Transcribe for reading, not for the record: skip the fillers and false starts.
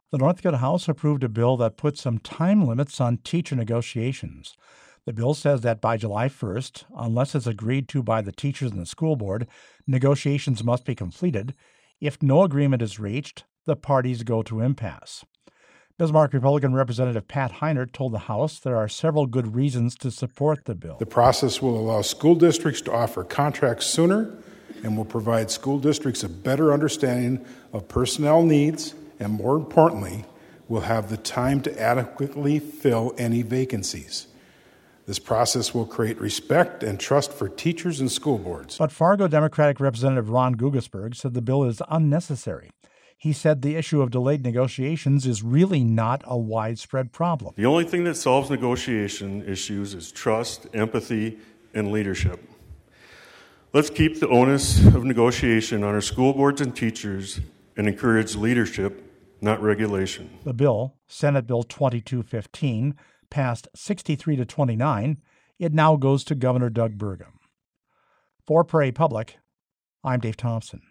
The North Dakota House approved a bill that puts some time limits on teacher negotiations. The bill says that by July 1st, unless it's agreed to by the teachers and the school board, negotiations must be completed. If no agreement is reached, the parties go to impasse. Bismarck Republican Representative Pat Heinert told the House there are several good reasons to support the bill. The process will allow school districts to offer contracts sooner and will provide school districts a better understanding of personnel needs and, more importantly, will have the time to adequately fill any vacancies. This process will create respect and trust for teachers and school boards. But Fargo Democratic Representative Ron Gugasberg said the bill is unnecessary. He said the issue of delayed negotiations is really not a widespread problem. The only thing that solves negotiation issues is trust, empathy, and leadership. Let's keep the onus of negotiation on our school boards and teachers and encourage leadership, not regulation. The bill, Senate Bill 2215, passed 63 to 29. It now goes to Governor Doug Burgum. For Prairie Public, I'm Dave Thompson.